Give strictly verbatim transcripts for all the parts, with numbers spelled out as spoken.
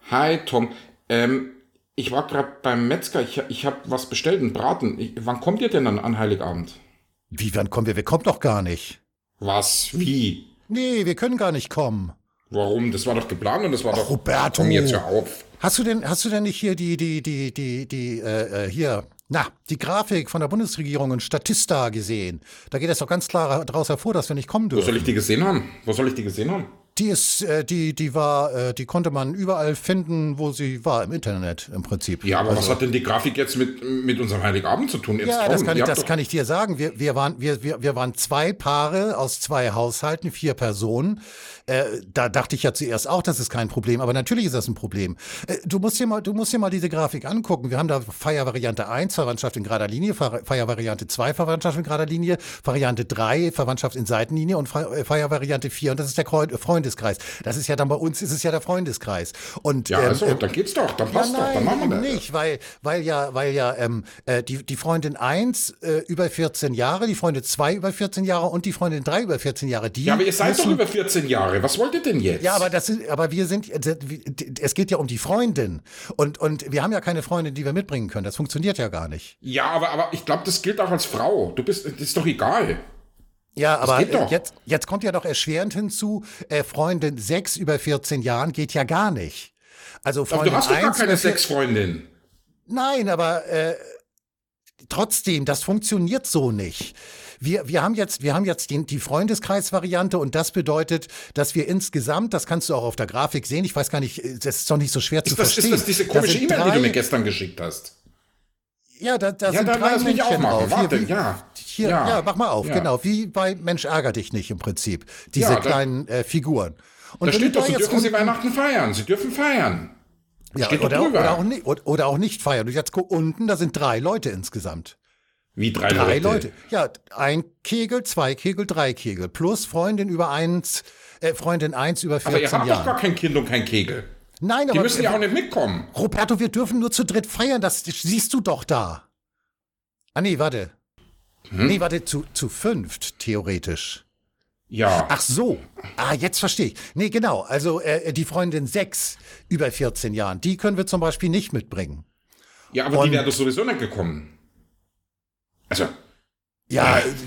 Hi Tom, ähm, ich war gerade beim Metzger, ich, ich habe was bestellt, einen Braten. Ich, wann kommt ihr denn dann an Heiligabend? Wie, wann kommen wir? Wir kommen doch gar nicht. Was? Wie? Nee, wir können gar nicht kommen. Warum? Das war doch geplant und das war Ach, doch... Ach, komm, jetzt Roberto. hör auf. Hast du denn, hast du denn nicht hier die, die, die, die, die, äh, äh, hier, na, die Grafik von der Bundesregierung in Statista gesehen? Da geht es doch ganz klar daraus hervor, dass wir nicht kommen Wo soll ich dürfen. die gesehen haben? Wo soll ich die gesehen haben? Die ist, äh, die, die war, äh, die konnte man überall finden, wo sie war, im Internet im Prinzip. Ja, aber was Also, hat denn die Grafik jetzt mit, mit unserem Heiligabend zu tun? Jetzt ja, das komm, kann ihr ich, habt das doch... kann ich dir sagen. Wir, wir waren, wir, wir, wir waren zwei Paare aus zwei Haushalten, vier Personen. Äh, da dachte ich ja zuerst auch, das ist kein Problem, aber natürlich ist das ein Problem. Äh, du musst dir mal, du musst dir mal diese Grafik angucken. Wir haben da Feiervariante eins, Verwandtschaft in gerader Linie, Fe- Feiervariante zwei, Verwandtschaft in gerader Linie, Variante drei, Verwandtschaft in Seitenlinie und Fe- Feiervariante vier. Und das ist der Kreu- Freundeskreis. Das ist ja dann bei uns, ist es ja der Freundeskreis. Und, Ja, ähm, also, äh, dann geht's doch, dann ja, passt doch, dann nein, machen wir eben das. nicht, weil, weil ja, weil ja ähm, äh, die, die Freundin eins äh, über vierzehn Jahre, die Freundin zwei über vierzehn Jahre und die Freundin drei über vierzehn Jahre, die Ja, aber ihr seid müssen, doch über vierzehn Jahre. Was wollt ihr denn jetzt? ja, aber das ist, aber wir sind, es geht ja um die Freundin und und wir haben ja keine Freundin, die wir mitbringen können. Das funktioniert ja gar nicht. Ja, aber, aber ich glaube, das gilt auch als Frau. Du bist, das ist doch egal. Ja, aber geht äh, doch. jetzt jetzt kommt ja doch erschwerend hinzu, äh, Freundin sechs über vierzehn Jahren geht ja gar nicht. Also Aber Freundin du hast doch gar eins keine über vier- Sexfreundin. Nein, aber äh, trotzdem, das funktioniert so nicht. Wir, wir haben jetzt, wir haben jetzt die, die Freundeskreis-Variante und das bedeutet, dass wir insgesamt, das kannst du auch auf der Grafik sehen, ich weiß gar nicht, das ist doch nicht so schwer zu Ist das, verstehen. ist das diese Da komische sind E-Mail, die du drei- mir gestern geschickt hast? Ja, da, da Ja, sind dann drei lass mich Männchen aufmachen. drauf. Warte, Hier, wie- ja. Hier, Ja. ja. mach mal auf, Ja. genau, wie bei Mensch ärger dich nicht im Prinzip. Diese Ja, da- kleinen äh, Figuren. Und Da wenn steht du doch, da so jetzt dürfen sie unten- Weihnachten feiern. Sie dürfen feiern. ja, steht doch oder, drüber. oder, auch nicht, oder auch nicht feiern. Und jetzt guck unten, da sind drei Leute insgesamt. Wie drei, Drei Leute? Leute. Ja, ein Kegel, zwei Kegel, drei Kegel. Plus Freundin über eins, äh, Freundin eins über Aber ihr vierzehn habt doch Jahren. gar kein Kind und kein Kegel. Nein, Die aber müssen ja auch nicht mitkommen. Roberto, wir dürfen nur zu dritt feiern, das siehst du doch da. Ah nee, warte. Hm? Nee, warte, zu, zu fünft, theoretisch. Ja. Ach so. Ah, jetzt verstehe ich. Nee, genau. Also äh, die Freundin sechs über vierzehn Jahren, die können wir zum Beispiel nicht mitbringen. Ja, aber und- die wäre doch sowieso nicht gekommen. Also, Ja, Äh. äh,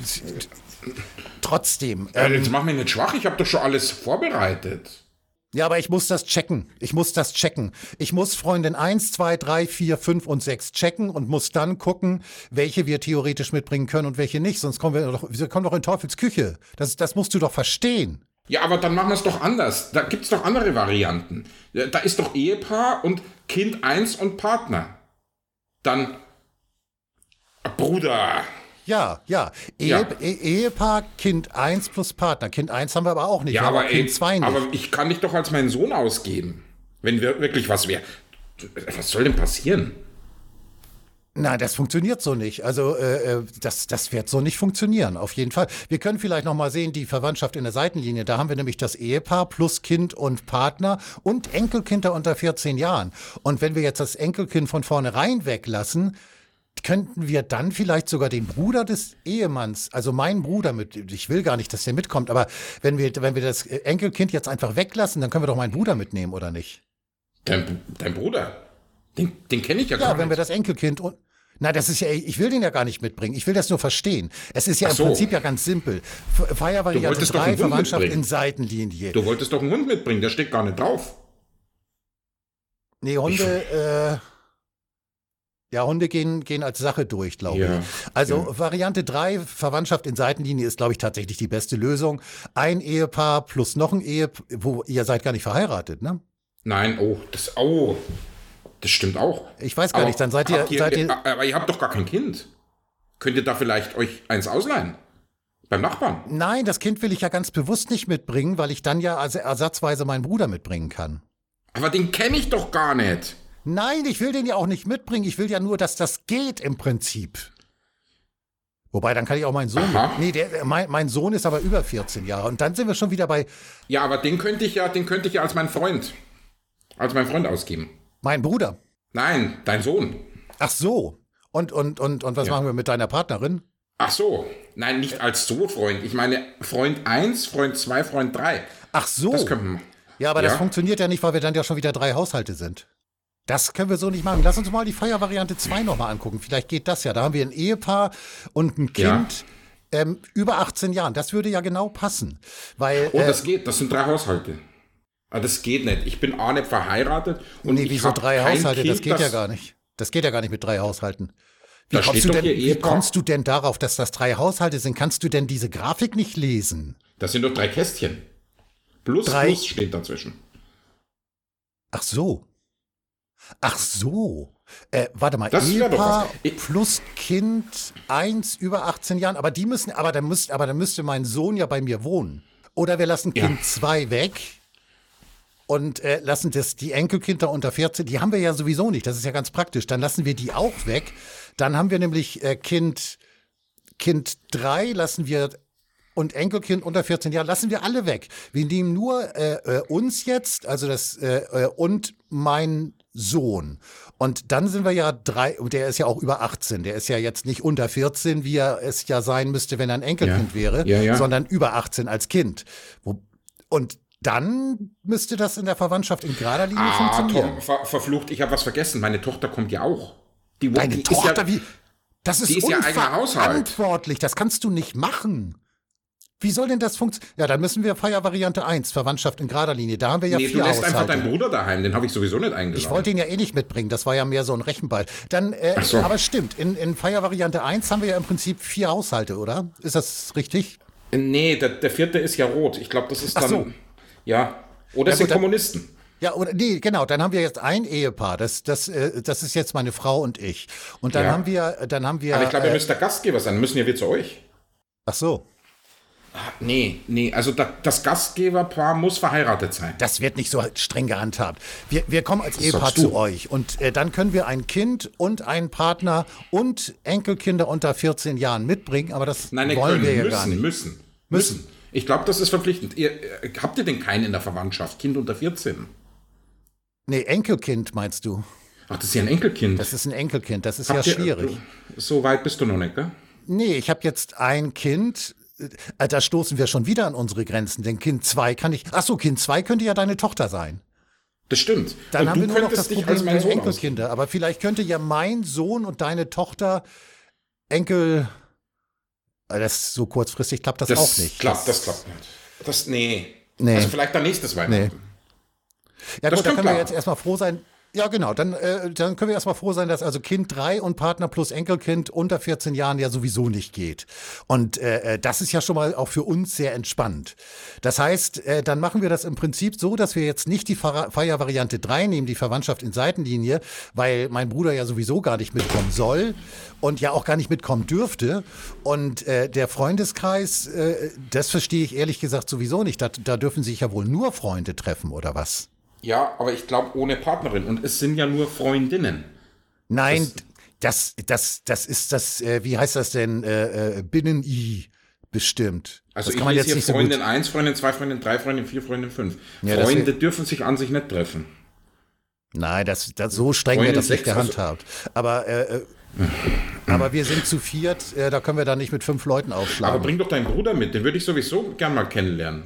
trotzdem. äh, Ähm, jetzt mach mich nicht schwach. Ich habe doch schon alles vorbereitet. Ja, aber ich muss das checken. Ich muss das checken. Ich muss Freundin eins, zwei, drei, vier, fünf und sechs checken und muss dann gucken, welche wir theoretisch mitbringen können und welche nicht. Sonst kommen wir doch, wir kommen doch in Teufels Küche. Das, das musst du doch verstehen. Ja, aber dann machen wir es doch anders. Da gibt's doch andere Varianten. Ja, da ist doch Ehepaar und Kind eins und Partner. Dann Bruder. Ja, ja. Ehe, Ja. E Ehepaar, Kind eins plus Partner. Kind eins haben wir aber auch nicht. Ja, wir haben aber, auch ey, Kind zwei nicht. aber ich kann dich doch als meinen Sohn ausgeben. Wenn wir wirklich was wäre. Was soll denn passieren? Nein, das funktioniert so nicht. Also äh, äh, das, das wird so nicht funktionieren, auf jeden Fall. Wir können vielleicht noch mal sehen, die Verwandtschaft in der Seitenlinie. Da haben wir nämlich das Ehepaar plus Kind und Partner und Enkelkinder unter vierzehn Jahren. Und wenn wir jetzt das Enkelkind von vornherein weglassen, könnten wir dann vielleicht sogar den Bruder des Ehemanns, also meinen Bruder mit, ich will gar nicht, dass der mitkommt, aber wenn wir, wenn wir das Enkelkind jetzt einfach weglassen, dann können wir doch meinen Bruder mitnehmen, oder nicht? Dein, dein Bruder? Den, den kenne ich ja, Ja, gar wenn wir nicht. das Enkelkind und na, das ist ja, ich will den ja gar nicht mitbringen. Ich will das nur verstehen. Es ist ja Ach im so. Prinzip ja ganz simpel. F- Feiervariante wolltest doch drei, einen Hund Verwandtschaft mitbringen. in Seitenlinie. Du wolltest doch einen Hund mitbringen, der steht gar nicht drauf. Nee, Hunde, äh, ja, Hunde gehen, gehen als Sache durch, glaube Ja, ich. Also ja. Variante drei, Verwandtschaft in Seitenlinie ist, glaube ich, tatsächlich die beste Lösung. Ein Ehepaar plus noch ein Ehepaar, wo ihr seid gar nicht verheiratet, ne? Nein, oh, das, oh, das stimmt auch. Ich weiß gar nicht, dann seid ihr, habt seid ihr, aber ihr habt doch gar kein Kind. Könnt ihr da vielleicht euch eins ausleihen? Beim Nachbarn? nein, das Kind will ich ja ganz bewusst nicht mitbringen, weil ich dann ja also ersatzweise meinen Bruder mitbringen kann. Aber den kenne ich doch gar nicht. Nein, ich will den ja auch nicht mitbringen. Ich will ja nur, dass das geht im Prinzip. Wobei, dann kann ich auch meinen Sohn. Aha. Nee, der, mein, mein Sohn ist aber über vierzehn Jahre. Und dann sind wir schon wieder bei Ja, aber den könnte ich ja, den könnte ich ja als mein Freund, als mein Freund ausgeben. meinem Bruder. Nein, dein Sohn. Ach so. Und, und, und, und was Ja. machen wir mit deiner Partnerin? Ach so. Nein, nicht als so Freund. Ich meine Freund eins, Freund zwei, Freund drei. Ach so. Das können wir machen. Ja, aber das Ja, funktioniert ja nicht, weil wir dann ja schon wieder drei Haushalte sind. Das können wir so nicht machen. Lass uns mal die Feiervariante zwei nochmal angucken. Vielleicht geht das ja. Da haben wir ein Ehepaar und ein ja. Kind ähm, über achtzehn Jahren. Das würde ja genau passen. Weil, Oh, äh, das geht. Das sind drei Haushalte. Aber das geht nicht. Ich bin auch nicht verheiratet und nee, ich wieso habe drei kein Haushalte? Kind, Das geht ja das, gar nicht. Das geht ja gar nicht mit drei Haushalten. Wie, Da kommst steht du, doch denn, hier wie Ehepaar. kommst du denn darauf, dass das drei Haushalte sind? Kannst du denn diese Grafik nicht lesen? Das sind doch drei Kästchen. Plus, Drei- plus steht dazwischen. Ach so. Ach so. Äh, warte mal, Das wär doch Ehepaar was. Ich- plus Kind eins über achtzehn Jahren. Aber die müssen, aber dann müsste, aber dann müsste mein Sohn ja bei mir wohnen. Oder wir lassen Ja. Kind zwei weg und äh, lassen das, die Enkelkinder unter vierzehn, die haben wir ja sowieso nicht. Das ist ja ganz praktisch. Dann lassen wir die auch weg. Dann haben wir nämlich äh, Kind, Kind drei lassen wir und Enkelkind unter vierzehn Jahren lassen wir alle weg. Wir nehmen nur äh, äh, uns jetzt, also das äh, äh, und mein Sohn. Und dann sind wir ja drei, und der ist ja auch über achtzehn. Der ist ja jetzt nicht unter vierzehn, wie er es ja sein müsste, wenn er ein Enkelkind Ja. wäre, Ja, ja. sondern über achtzehn als Kind. Wo, und dann müsste das in der Verwandtschaft in gerader Linie Ah, funktionieren. Tom, ver verflucht, ich habe was vergessen. Meine Tochter kommt ja auch. Die, wo- Deine die Tochter, ist ja, wie? Das ist die ist ja eigener Haushalt. unverantwortlich. Das kannst du nicht machen. Wie soll denn das funktionieren? Ja, dann müssen wir Feiervariante eins, Verwandtschaft in gerader Linie. Da haben wir ja Nee, du vier lässt einfach Haushalte. deinen Bruder daheim, den habe ich sowieso nicht eingeladen. Ich wollte ihn ja eh nicht mitbringen, das war ja mehr so ein Rechenball. Dann, äh, Ach so. aber stimmt, in, in Feiervariante eins haben wir ja im Prinzip vier Haushalte, oder? Ist das richtig? Nee, der, der vierte ist ja rot. Ich glaube, das ist Ach dann. so. Ja. Oder Ja, sind gut, dann- Kommunisten. Ja, oder nee, genau, dann haben wir jetzt ein Ehepaar. Das, das, äh, das ist jetzt meine Frau und ich. Und dann Ja. haben wir, dann haben wir. Aber ich glaube, ihr äh, müsst der Gastgeber sein. Dann müssen ja wir zu euch. ach so. Nee, nee, also da, das Gastgeberpaar muss verheiratet sein. Das wird nicht so streng gehandhabt. Wir, wir kommen als Ehepaar sagst du. zu euch und äh, dann können wir ein Kind und einen Partner und Enkelkinder unter vierzehn Jahren mitbringen, aber das Nein, nein, wollen können, wir ja müssen, gar nicht. müssen, müssen. Ich glaube, das ist verpflichtend. Ihr, äh, habt ihr denn keinen in der Verwandtschaft? Kind unter vierzehn? Nee, Enkelkind meinst du? Ach, das ist ja ein Enkelkind. Das ist ein Enkelkind, das ist Habt ja ihr- schwierig. So weit bist du noch nicht, gell? Nee, ich habe jetzt ein Kind, äh, da stoßen wir schon wieder an unsere Grenzen, denn Kind zwei kann ich, ach so, Kind zwei könnte ja deine Tochter sein. Das stimmt. Dann Und haben du wir nur noch das könntest dich Problem als mein der Sohn Enkelkinder. Aber vielleicht könnte ja mein Sohn und deine Tochter Enkel. Äh, Das so kurzfristig klappt das, Das auch nicht. klappt, das klappt nicht. Das, nee. Nee. Also vielleicht dann nächstes Weihnachten. Ja das gut, da stimmt können wir klar. jetzt erstmal froh sein. Ja, genau. Dann, äh, dann können wir erstmal froh sein, dass also Kind drei und Partner plus Enkelkind unter vierzehn Jahren ja sowieso nicht geht. Und äh, das ist ja schon mal auch für uns sehr entspannt. Das heißt, äh, dann machen wir das im Prinzip so, dass wir jetzt nicht die Fer- Feiervariante drei nehmen, die Verwandtschaft in Seitenlinie, weil mein Bruder ja sowieso gar nicht mitkommen soll und ja auch gar nicht mitkommen dürfte. Und äh, der Freundeskreis, äh, das verstehe ich ehrlich gesagt sowieso nicht. Da, da dürfen sich ja wohl nur Freunde treffen, oder was? Ja, aber ich glaube ohne Partnerin. Und es sind ja nur Freundinnen. Nein, das, das, das ist das, äh, wie heißt das denn, äh, äh, Binnen-I bestimmt. Also das ich kann man lese jetzt hier nicht so Freundin gut. eins, Freundin zwei, Freundin drei, Freundin vier, Freundin fünf. Ja, das Freunde wär- dürfen sich an sich nicht treffen. Nein, das, das, so streng Freundin wird das nicht sechs, also- gehandhabt. Aber, äh, äh, aber wir sind zu viert, äh, da können wir dann nicht mit fünf Leuten Aber aufschlagen. bring doch deinen Bruder mit. Den würde ich sowieso gern mal kennenlernen.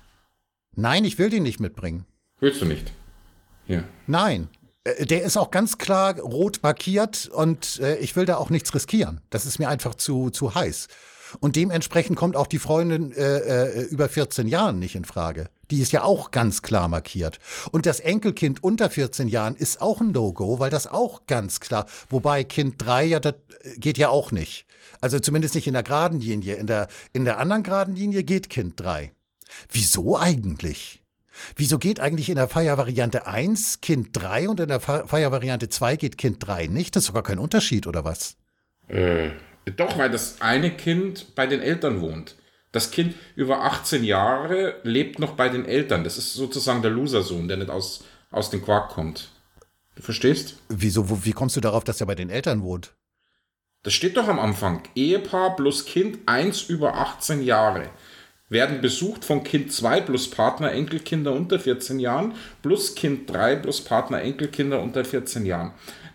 Nein, ich will den nicht mitbringen. Willst du nicht? Hier. Nein. Äh, Der ist auch ganz klar rot markiert und äh, ich will da auch nichts riskieren. Das ist mir einfach zu, zu heiß. Und dementsprechend kommt auch die Freundin äh, äh, über vierzehn Jahren nicht in Frage. Die ist ja auch ganz klar markiert. Und das Enkelkind unter vierzehn Jahren ist auch ein No-Go, weil das auch ganz klar, wobei Kind drei ja, das geht ja auch nicht. Also zumindest nicht in der geraden Linie. In der, in der anderen geraden Linie geht Kind drei. Wieso eigentlich? Wieso geht eigentlich in der Feiervariante eins Kind drei und in der Fe- Feiervariante zwei geht Kind drei nicht? Das ist sogar kein Unterschied, oder was? Äh, doch, weil das eine Kind bei den Eltern wohnt. Das Kind über achtzehn Jahre lebt noch bei den Eltern. Das ist sozusagen der Losersohn, der nicht aus, aus dem Quark kommt. Du verstehst? Wieso, wo, wie kommst du darauf, dass er bei den Eltern wohnt? Das steht doch am Anfang. Ehepaar plus Kind eins über achtzehn Jahre werden besucht von Kind zwei plus Partner, Enkelkinder unter vierzehn Jahren plus Kind drei plus Partner, Enkelkinder unter vierzehn Jahren.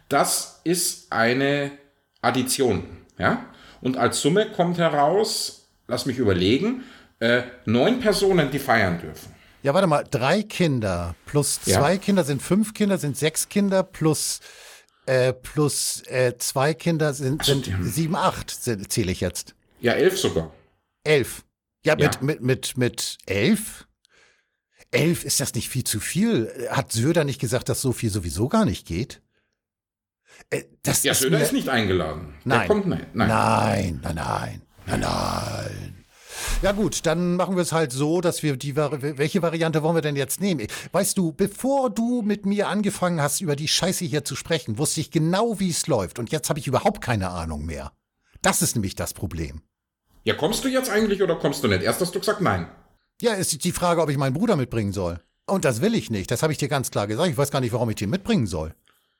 Das ist eine Addition. Ja? Und als Summe kommt heraus, lass mich überlegen, äh, neun Personen, die feiern dürfen. Ja, warte mal, drei Kinder plus Ja. zwei Kinder sind fünf Kinder, sind sechs Kinder plus, äh, plus äh, zwei Kinder sind, Also, sind die haben- sieben, acht, sind- zähle ich jetzt. Ja, elf sogar. Elf. Ja, mit, Ja. mit, mit, mit elf? Elf, ist das nicht viel zu viel? Hat Söder nicht gesagt, dass so viel sowieso gar nicht geht? Äh, das Ja, ist Söder mir, ist nicht eingeladen. Nein. Der kommt nicht. Nein. Nein, nein, nein, nein, nein. Ja gut, dann machen wir es halt so, dass wir die, Vari- welche Variante wollen wir denn jetzt nehmen? Weißt du, bevor du mit mir angefangen hast, über die Scheiße hier zu sprechen, wusste ich genau, wie es läuft. Und jetzt habe ich überhaupt keine Ahnung mehr. Das ist nämlich das Problem. Ja, kommst du jetzt eigentlich oder kommst du nicht? Erst hast du gesagt nein. Ja, es ist die Frage, ob ich meinen Bruder mitbringen soll. Und das will ich nicht. Das habe ich dir ganz klar gesagt. Ich weiß gar nicht, warum ich den mitbringen soll.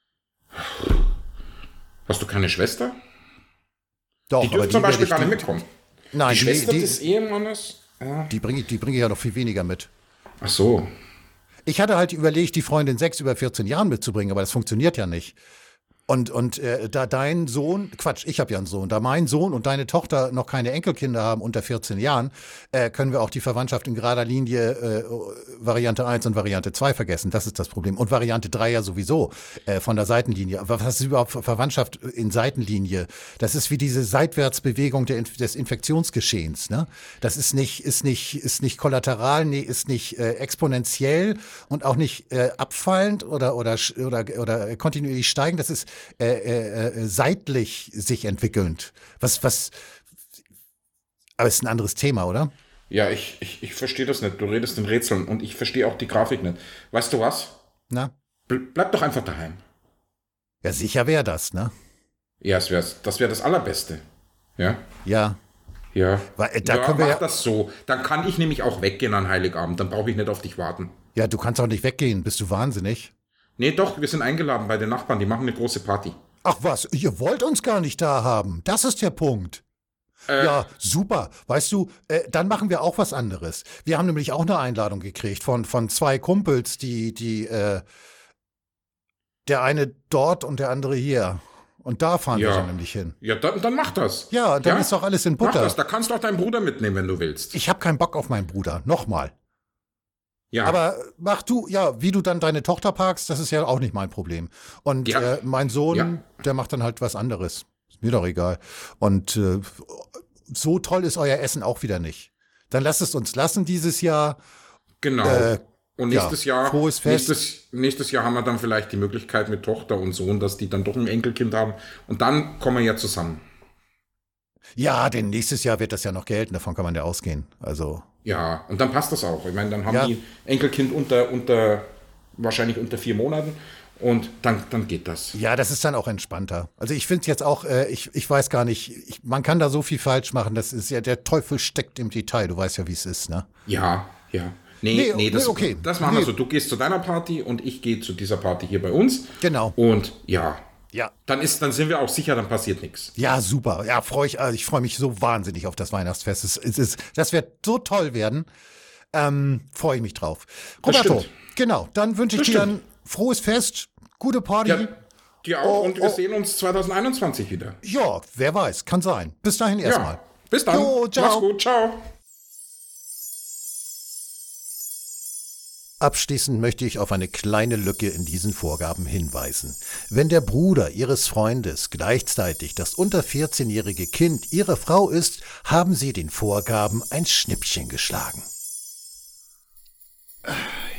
Hast du keine Schwester? Doch, Die aber dürfen zum werde Beispiel ich- gar nicht die- mitkommen. Nein, Die die, Schwester die, des Ehemannes? Ja. die bringe ich, die bringe ich ja noch viel weniger mit. Ach so. Ich hatte halt überlegt, die Freundin sechs über vierzehn Jahren mitzubringen, aber das funktioniert ja nicht. Und, und äh, da dein Sohn, Quatsch, ich habe ja einen Sohn, da mein Sohn und deine Tochter noch keine Enkelkinder haben unter vierzehn Jahren, äh, können wir auch die Verwandtschaft in gerader Linie äh, Variante eins und Variante zwei vergessen. Das ist das Problem. Und Variante drei ja sowieso äh, von der Seitenlinie. Aber was ist überhaupt Verwandtschaft in Seitenlinie? Das ist wie diese Seitwärtsbewegung der, Inf- des Infektionsgeschehens. Ne? Das ist nicht, ist nicht, ist nicht kollateral, nee, ist nicht äh, exponentiell und auch nicht äh, abfallend oder, oder, sch- oder, oder kontinuierlich steigend. Das ist äh, äh, äh, seitlich sich entwickelnd. Was, was, aber es ist ein anderes Thema, oder? Ja, ich, ich, ich verstehe das nicht. Du redest in Rätseln und ich verstehe auch die Grafik nicht. Weißt du was? Na? Ble- Bleib doch einfach daheim. Ja, sicher wäre das, ne? Ja, das wäre das, wär das Allerbeste. Ja? Ja. Ja. Weil, äh, da ja, können wir mach ja- das so. Dann kann ich nämlich auch weggehen an Heiligabend. Dann brauche ich nicht auf dich warten. Ja, du kannst auch nicht weggehen. Bist du wahnsinnig? Nee, doch, wir sind eingeladen bei den Nachbarn. Die machen eine große Party. Ach was, ihr wollt uns gar nicht da haben. Das ist der Punkt. Äh, Ja, super. Weißt du, äh, dann machen wir auch was anderes. Wir haben nämlich auch eine Einladung gekriegt von, von zwei Kumpels, die, die, äh, der eine dort und der andere hier. Und da fahren wir Ja. dann nämlich hin. Ja, dann, dann mach das. Ja, dann ist doch alles in Mach Butter. das. Da kannst du auch deinen Bruder mitnehmen, wenn du willst. Ich habe keinen Bock auf meinen Bruder. Nochmal. Ja. Aber mach du, ja, wie du dann deine Tochter parkst, das ist ja auch nicht mein Problem. Und Ja. äh, mein Sohn, Ja. der macht dann halt was anderes. Ist mir doch egal. Und äh, so toll ist euer Essen auch wieder nicht. Dann lasst es uns lassen dieses Jahr. Genau. Äh, und ja, nächstes Jahr, frohes Fest. nächstes, nächstes Jahr haben wir dann vielleicht die Möglichkeit mit Tochter und Sohn, dass die dann doch ein Enkelkind haben. Und dann kommen wir ja zusammen. Ja, denn nächstes Jahr wird das ja noch gelten, davon kann man ja ausgehen. Also, Ja, und dann passt das auch. Ich meine, dann haben Ja. die Enkelkind unter, unter, wahrscheinlich unter vier Monaten und dann, dann geht das. ja, das ist dann auch entspannter. Also ich finde es jetzt auch, äh, ich, ich weiß gar nicht, ich, man kann da so viel falsch machen, das ist ja, der Teufel steckt im Detail, du weißt ja, wie es ist, ne? Ja, ja. Nee, Nee, nee, das, nee, okay. das machen wir Nee. so. Du gehst zu deiner Party und ich gehe zu dieser Party hier bei uns. Genau. Und ja, Ja. dann, ist, dann sind wir auch sicher, dann passiert nichts. Ja, super. Ja, freue ich, also ich freue mich so wahnsinnig auf das Weihnachtsfest. Es, es ist, das wird so toll werden. Ähm, freue ich mich drauf. Das Roberto, stimmt. genau, dann wünsche ich Das dir stimmt. ein frohes Fest, gute Party. Ja, Ja, dir auch Oh, und wir oh. sehen uns zwanzig einundzwanzig wieder. wer weiß, kann sein. Bis dahin erstmal. Ja, bis dann. Jo, ciao. Mach's gut, ciao. Abschließend möchte ich auf eine kleine Lücke in diesen Vorgaben hinweisen. Wenn der Bruder Ihres Freundes gleichzeitig das unter vierzehnjährige Kind Ihrer Frau ist, haben Sie den Vorgaben ein Schnippchen geschlagen.